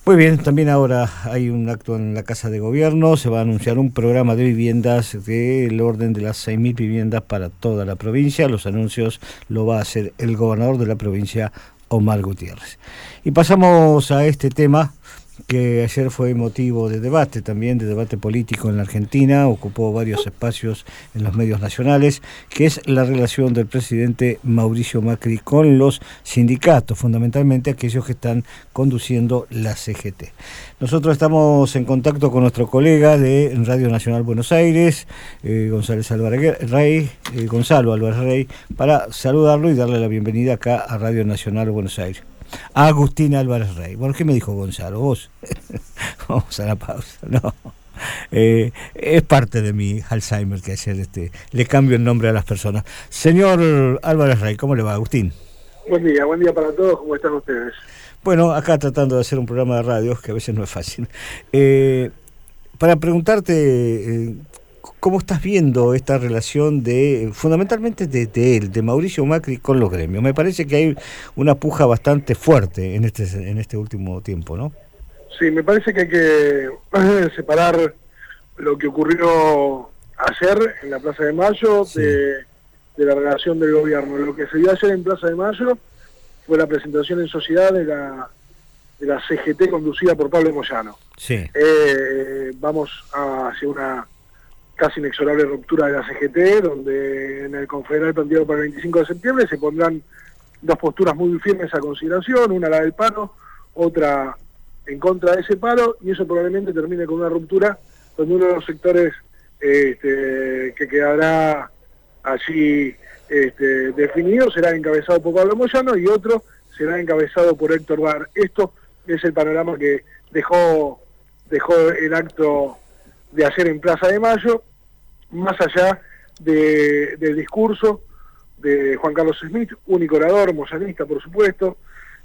Muy bien, también ahora hay un acto en la Casa de Gobierno, se va a anunciar un programa de viviendas del orden de las 6.000 viviendas para toda la provincia. Los anuncios lo va a hacer el gobernador de la provincia, Omar Gutiérrez. Y pasamos a este tema que ayer fue motivo de debate, también de debate político en la Argentina, ocupó varios espacios en los medios nacionales, que es la relación del presidente Mauricio Macri con los sindicatos, fundamentalmente aquellos que están conduciendo la CGT. Nosotros estamos en contacto con nuestro colega de Radio Nacional Buenos Aires, Gonzalo Álvarez Rey, para saludarlo y darle la bienvenida acá a Radio Nacional Buenos Aires. A Agustín Álvarez Rey. Bueno, ¿qué me dijo Gonzalo? ¿Vos? Vamos a la pausa. No. Es parte de mi Alzheimer que ayer le cambio el nombre a las personas. Señor Álvarez Rey, ¿cómo le va, Agustín? Buen día para todos. ¿Cómo están ustedes? Bueno, acá tratando de hacer un programa de radio, que a veces no es fácil. Para preguntarte... ¿Cómo estás viendo esta relación fundamentalmente de Mauricio Macri con los gremios? Me parece que hay una puja bastante fuerte en este último tiempo, ¿no? Sí, me parece que hay que separar lo que ocurrió ayer en la Plaza de Mayo de la relación del gobierno. Lo que se dio ayer en Plaza de Mayo fue la presentación en sociedad de la CGT conducida por Pablo Moyano. Sí. Vamos hacia una casi inexorable ruptura de la CGT, donde en el Confederal planteado para el 25 de septiembre se pondrán dos posturas muy firmes a consideración, una la del paro, otra en contra de ese paro, y eso probablemente termine con una ruptura donde uno de los sectores que quedará allí definido será encabezado por Pablo Moyano y otro será encabezado por Héctor Baer. Esto es el panorama que dejó el acto de ayer en Plaza de Mayo, más allá del discurso de Juan Carlos Smith, único orador, moyanista por supuesto,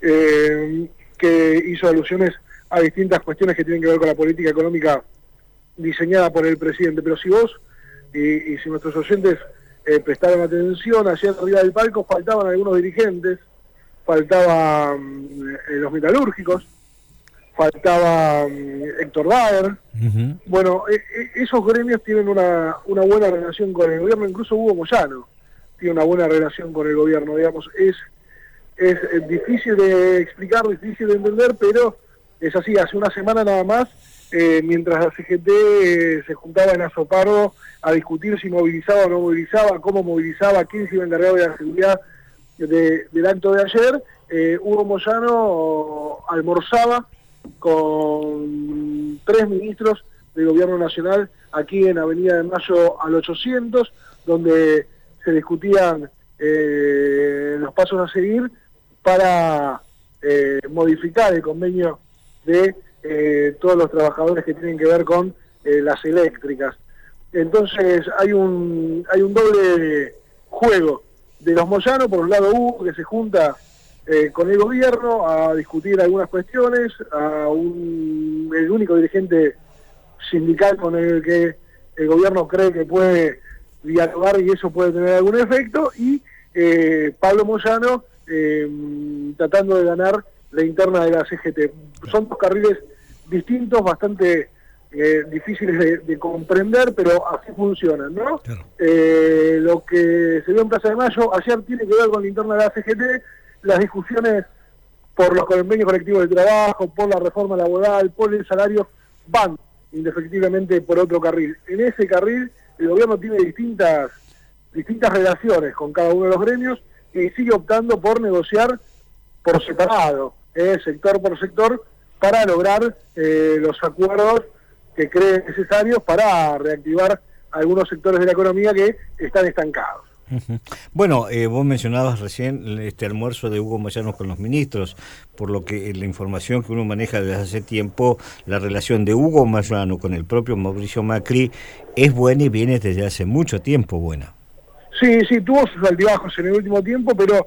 que hizo alusiones a distintas cuestiones que tienen que ver con la política económica diseñada por el presidente. Pero si vos y si nuestros oyentes prestaron atención, ayer arriba del palco faltaban algunos dirigentes, faltaban los metalúrgicos, faltaba Héctor Baer. Uh-huh. Bueno, esos gremios tienen una buena relación con el gobierno, incluso Hugo Moyano tiene una buena relación con el gobierno, digamos, es difícil de explicar, difícil de entender, pero es así. Hace una semana nada más, mientras la CGT se juntaba en Azopardo a discutir si movilizaba o no movilizaba, cómo movilizaba, quién se iba a encargar de la seguridad del acto de ayer, Hugo Moyano almorzaba con 3 ministros del gobierno nacional aquí en Avenida de Mayo al 800, donde se discutían los pasos a seguir para modificar el convenio de todos los trabajadores que tienen que ver con las eléctricas. Entonces hay un doble juego de los Moyano. Por un lado Hugo, que se junta con el gobierno a discutir algunas cuestiones, el único dirigente sindical con el que el gobierno cree que puede dialogar y eso puede tener algún efecto, y Pablo Moyano tratando de ganar la interna de la CGT. Son dos carriles distintos, bastante difíciles de comprender, pero así funcionan, ¿no? Claro. Lo que se vio en Plaza de Mayo ayer tiene que ver con la interna de la CGT, las discusiones por los convenios colectivos de trabajo, por la reforma laboral, por el salario, van indefectiblemente por otro carril. En ese carril el gobierno tiene distintas relaciones con cada uno de los gremios y sigue optando por negociar por separado, sector por sector, para lograr los acuerdos que creen necesarios para reactivar algunos sectores de la economía que están estancados. Uh-huh. Bueno, vos mencionabas recién este almuerzo de Hugo Moyano con los ministros, por lo que la información que uno maneja desde hace tiempo, la relación de Hugo Moyano con el propio Mauricio Macri es buena y viene desde hace mucho tiempo buena. Sí, tuvo sus altibajos en el último tiempo, pero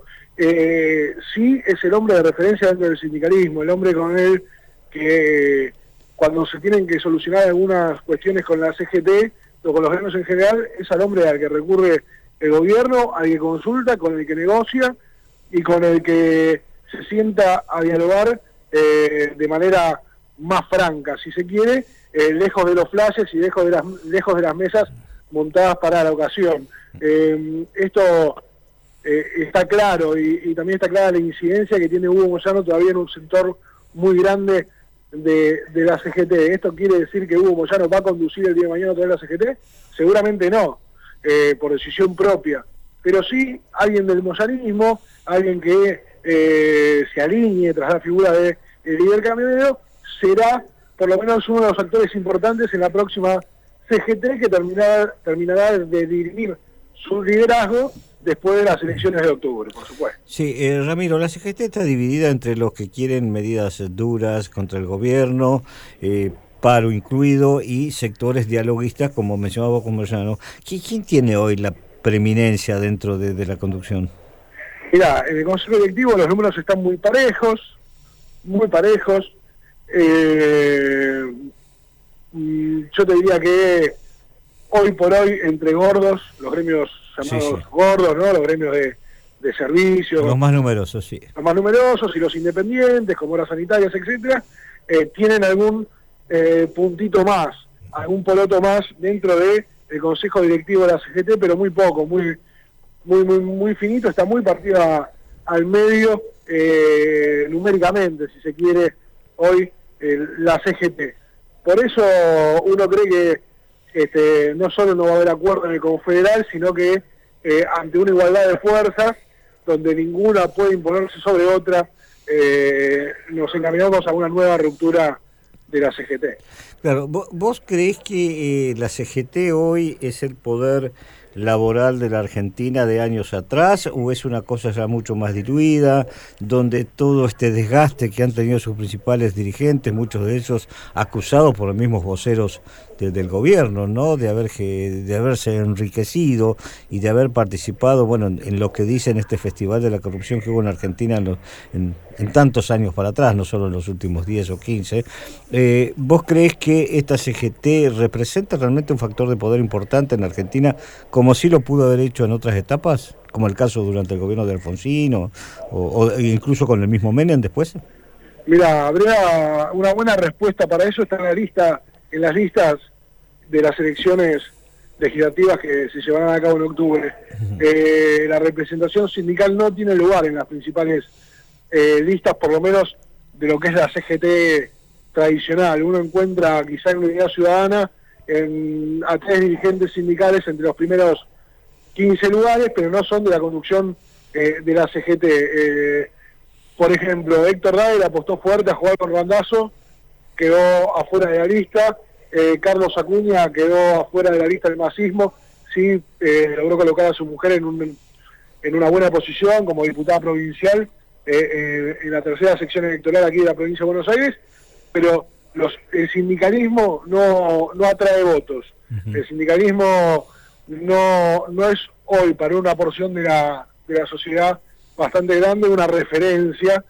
sí es el hombre de referencia dentro del sindicalismo, el hombre con él que cuando se tienen que solucionar algunas cuestiones con la CGT o con los gremios en general, es al hombre al que recurre el gobierno, al que consulta, con el que negocia y con el que se sienta a dialogar de manera más franca, si se quiere, lejos de los flashes y lejos de las mesas montadas para la ocasión. Esto está claro, y también está clara la incidencia que tiene Hugo Moyano todavía en un sector muy grande de la CGT. ¿Esto quiere decir que Hugo Moyano va a conducir el día de mañana toda la CGT? Seguramente no, por decisión propia, pero sí alguien del moyanismo, alguien que se alinee tras la figura de líder camionero, será por lo menos uno de los actores importantes en la próxima CGT, que terminará de dirimir su liderazgo después de las elecciones de octubre, por supuesto. Sí, Ramiro, la CGT está dividida entre los que quieren medidas duras contra el gobierno, paro incluido, y sectores dialoguistas, como mencionaba Moyano. ¿Quién tiene hoy la preeminencia dentro de la conducción? Mirá, en el Consejo Directivo los números están muy parejos, muy parejos. Yo te diría que hoy por hoy, entre gordos, los gremios llamados gordos, ¿no? Los gremios de servicios, los más numerosos, sí. Los más numerosos y los independientes, como las sanitarias, etcétera, tienen algún puntito más, algún poroto más dentro del Consejo Directivo de la CGT, pero muy poco, muy finito, está muy partida al medio numéricamente, si se quiere, hoy la CGT. Por eso uno cree que no solo no va a haber acuerdo en el Confederal, sino que ante una igualdad de fuerzas, donde ninguna puede imponerse sobre otra, nos encaminamos a una nueva ruptura de la CGT. Claro, ¿vos creés que la CGT hoy es el poder laboral de la Argentina de años atrás, o es una cosa ya mucho más diluida, donde todo este desgaste que han tenido sus principales dirigentes, muchos de ellos acusados por los mismos voceros del gobierno, ¿no?, de haberse enriquecido y de haber participado, bueno, en lo que dicen este festival de la corrupción que hubo en Argentina en tantos años para atrás, no solo en los últimos 10 o 15. ¿Vos creés que esta CGT representa realmente un factor de poder importante en Argentina, como sí lo pudo haber hecho en otras etapas, como el caso durante el gobierno de Alfonsín o incluso con el mismo Menem después? Mira, habría una buena respuesta para eso, está en las listas de las elecciones legislativas que se llevarán a cabo en octubre. La representación sindical no tiene lugar en las principales listas, por lo menos de lo que es la CGT tradicional. Uno encuentra quizá en Unidad Ciudadana a 3 dirigentes sindicales entre los primeros 15 lugares, pero no son de la conducción de la CGT. Por ejemplo, Héctor Rael apostó fuerte a jugar con Randazzo, quedó afuera de la lista. Carlos Acuña quedó afuera de la lista del masismo, sí logró colocar a su mujer en una buena posición como diputada provincial en la tercera sección electoral aquí de la provincia de Buenos Aires, pero el sindicalismo no atrae votos. El sindicalismo no es hoy para una porción de la sociedad bastante grande una referencia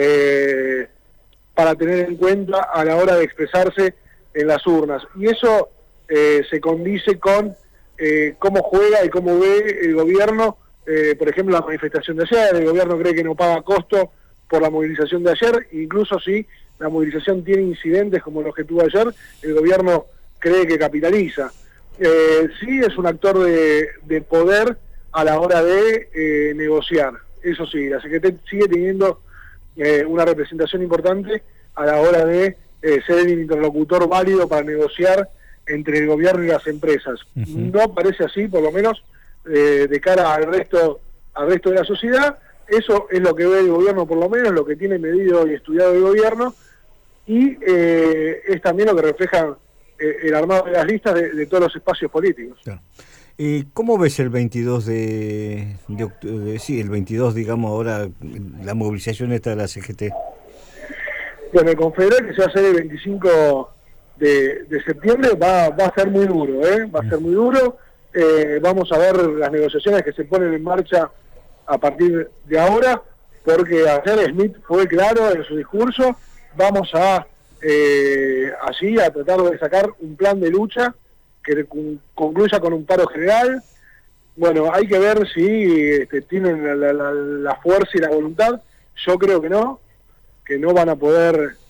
para tener en cuenta a la hora de expresarse en las urnas, y eso se condice con cómo juega y cómo ve el gobierno. Por ejemplo, la manifestación de ayer, el gobierno cree que no paga costo por la movilización de ayer, incluso si la movilización tiene incidentes como los que tuvo ayer, el gobierno cree que capitaliza. Sí es un actor de poder a la hora de negociar, eso sí, la CGT sigue teniendo una representación importante a la hora de ser el interlocutor válido para negociar entre el gobierno y las empresas. No parece así, por lo menos de cara al resto de la sociedad. Eso es lo que ve el gobierno, por lo menos lo que tiene medido y estudiado el gobierno, y es también lo que refleja el armado de las listas de todos los espacios políticos. Claro. ¿Cómo ves el 22 de octubre? Sí, el 22, digamos, ahora la movilización esta de la CGT. Bueno, el Confederal, que se va a hacer el 25 de septiembre, va a ser muy duro, va a ser muy duro. Vamos a ver las negociaciones que se ponen en marcha a partir de ahora, porque ayer Smith fue claro en su discurso. Vamos allí a tratar de sacar un plan de lucha que concluya con un paro general. Bueno, hay que ver si tienen la fuerza y la voluntad. Yo creo que no van a poder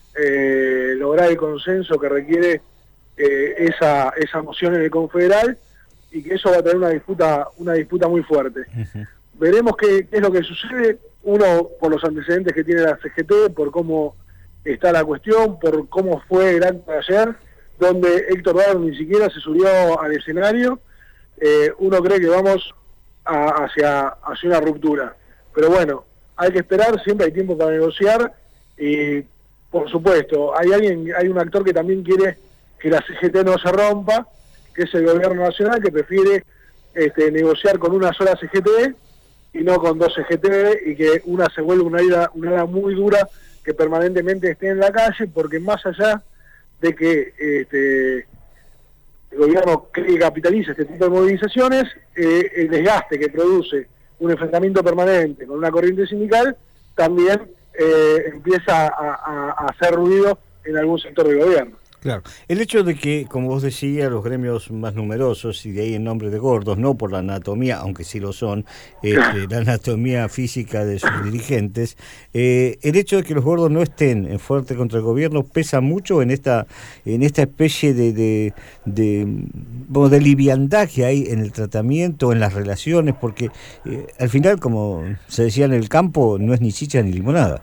lograr el consenso que requiere esa moción en el Confederal, y que eso va a tener una disputa muy fuerte. Uh-huh. Veremos qué es lo que sucede, uno por los antecedentes que tiene la CGT, por cómo está la cuestión, por cómo fue el acto de ayer, donde Héctor Dardo ni siquiera se subió al escenario. Uno cree que vamos hacia una ruptura. Pero bueno, hay que esperar, siempre hay tiempo para negociar, y por supuesto, hay un actor que también quiere que la CGT no se rompa, que es el gobierno nacional, que prefiere negociar con una sola CGT y no con dos CGT, y que una se vuelva una ala muy dura que permanentemente esté en la calle, porque más allá de que el gobierno cree que capitaliza este tipo de movilizaciones, el desgaste que produce un enfrentamiento permanente con una corriente sindical también empieza a hacer ruido en algún sector del gobierno. Claro, el hecho de que, como vos decías, los gremios más numerosos, y de ahí el nombre de gordos, no por la anatomía, aunque sí lo son, la anatomía física de sus dirigentes, el hecho de que los gordos no estén en fuerte contra el gobierno pesa mucho en esta especie de liviandad que hay en el tratamiento, en las relaciones, porque al final, como se decía en el campo, no es ni chicha ni limonada.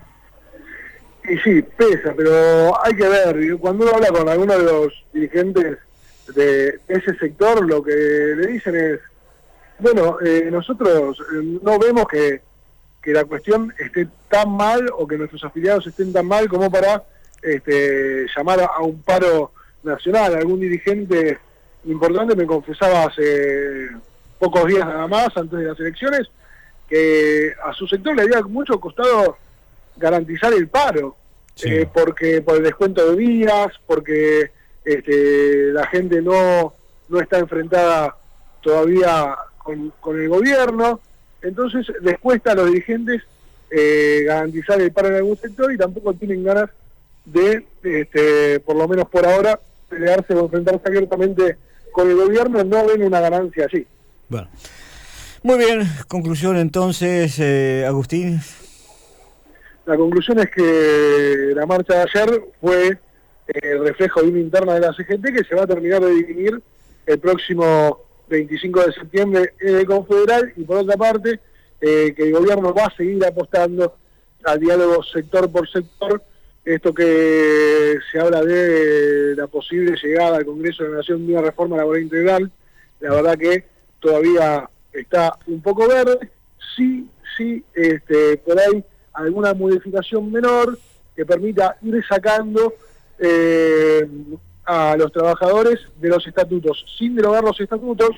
Y sí, pesa, pero hay que ver, cuando uno habla con algunos de los dirigentes de ese sector, lo que le dicen es, bueno, nosotros no vemos que la cuestión esté tan mal, o que nuestros afiliados estén tan mal como para llamar a un paro nacional. Algún dirigente importante me confesaba hace pocos días nada más, antes de las elecciones, que a su sector le había mucho costado garantizar el paro, sí. Porque por el descuento de días, porque la gente no está enfrentada todavía con el gobierno, entonces les cuesta a los dirigentes garantizar el paro en algún sector, y tampoco tienen ganas de, por lo menos por ahora, pelearse o enfrentarse abiertamente con el gobierno. No ven una ganancia allí. Bueno, muy bien, conclusión entonces, Agustín. La conclusión es que la marcha de ayer fue el reflejo de una interna de la CGT que se va a terminar de dirimir el próximo 25 de septiembre en el Confederal, y por otra parte, que el gobierno va a seguir apostando al diálogo sector por sector. Esto que se habla de la posible llegada al Congreso de la Nación de una reforma laboral integral, la verdad que todavía está un poco verde. Sí, por ahí alguna modificación menor que permita ir sacando a los trabajadores de los estatutos, sin derogar los estatutos,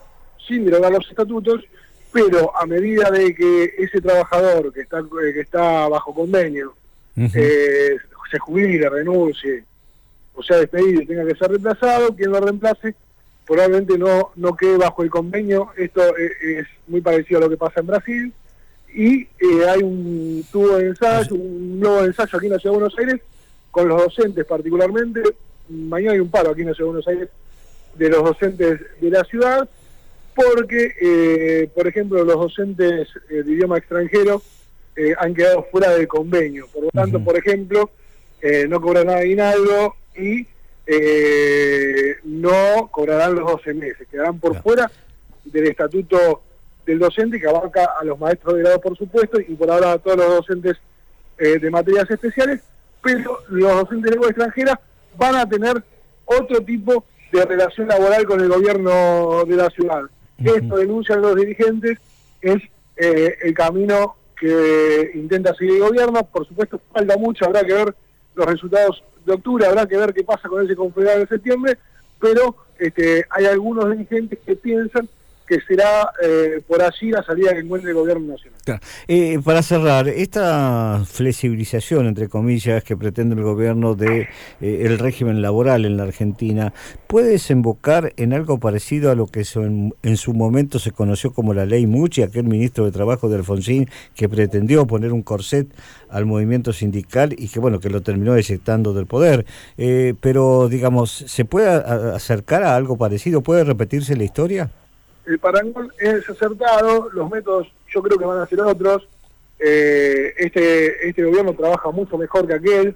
pero a medida de que ese trabajador que está bajo convenio se jubile, renuncie, o sea despedido y tenga que ser reemplazado, quien lo reemplace probablemente no quede bajo el convenio. Esto es muy parecido a lo que pasa en Brasil. Y hay un nuevo ensayo aquí en la Ciudad de Buenos Aires, con los docentes particularmente. Mañana hay un paro aquí en la Ciudad de Buenos Aires de los docentes de la ciudad, porque, por ejemplo, los docentes de idioma extranjero han quedado fuera del convenio. Por lo tanto, por ejemplo, no cobrarán aguinaldo y no cobrarán los 12 meses. Quedarán por fuera del estatuto del docente, que abarca a los maestros de grado, por supuesto, y por ahora a todos los docentes de materias especiales, pero los docentes de lengua extranjera van a tener otro tipo de relación laboral con el gobierno de la ciudad. Esto, denuncian los dirigentes, es el camino que intenta seguir el gobierno. Por supuesto, falta mucho, habrá que ver los resultados de octubre, habrá que ver qué pasa con ese Confederal de septiembre, pero hay algunos dirigentes que piensan que será por allí la salida que encuentre el gobierno nacional. Claro. Para cerrar, esta flexibilización, entre comillas, que pretende el gobierno de el régimen laboral en la Argentina, ¿puede desembocar en algo parecido a lo que en su momento se conoció como la ley Mucci, aquel ministro de Trabajo de Alfonsín que pretendió poner un corset al movimiento sindical y que que lo terminó eyectando del poder? Pero, digamos, ¿se puede acercar a algo parecido? ¿Puede repetirse la historia? El parangón es acertado, los métodos yo creo que van a ser otros. Este gobierno trabaja mucho mejor que aquel,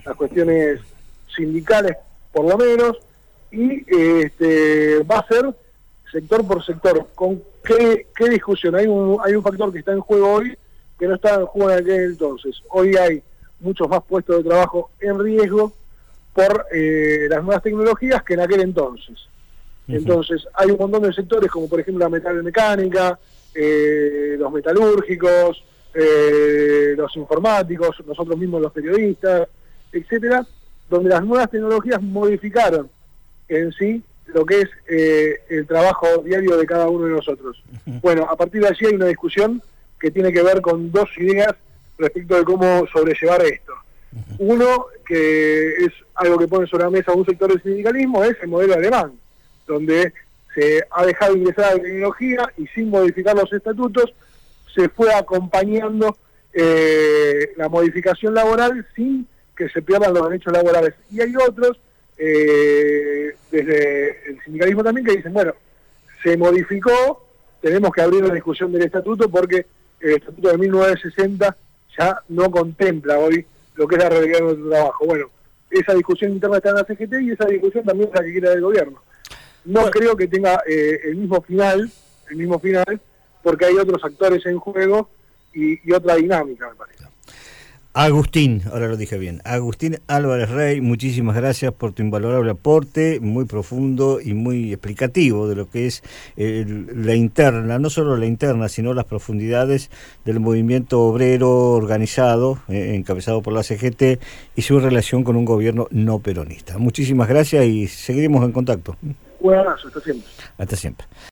las cuestiones sindicales por lo menos, y va a ser sector por sector. ¿Con qué discusión? Hay un factor que está en juego hoy que no estaba en juego en aquel entonces. Hoy hay muchos más puestos de trabajo en riesgo por las nuevas tecnologías que en aquel entonces. Entonces hay un montón de sectores como por ejemplo la metalmecánica, los metalúrgicos, los informáticos, nosotros mismos los periodistas, etcétera, donde las nuevas tecnologías modificaron en sí lo que es el trabajo diario de cada uno de nosotros. Bueno, a partir de allí hay una discusión que tiene que ver con dos ideas respecto de cómo sobrellevar esto. Uno, que es algo que pone sobre la mesa un sector del sindicalismo, es el modelo alemán, donde se ha dejado ingresar la tecnología y sin modificar los estatutos se fue acompañando la modificación laboral sin que se pierdan los derechos laborales. Y hay otros, desde el sindicalismo también, que dicen, bueno, se modificó, tenemos que abrir la discusión del estatuto porque el estatuto de 1960 ya no contempla hoy lo que es la realidad de nuestro trabajo. Bueno, esa discusión interna está en la CGT y esa discusión también es la que quiere el gobierno. No creo que tenga el mismo final, porque hay otros actores en juego y otra dinámica, me parece. Agustín, ahora lo dije bien, Agustín Álvarez Rey, muchísimas gracias por tu invalorable aporte, muy profundo y muy explicativo de lo que es la interna, no solo la interna, sino las profundidades del movimiento obrero organizado, encabezado por la CGT, y su relación con un gobierno no peronista. Muchísimas gracias y seguiremos en contacto. Un abrazo, hasta siempre. Hasta siempre.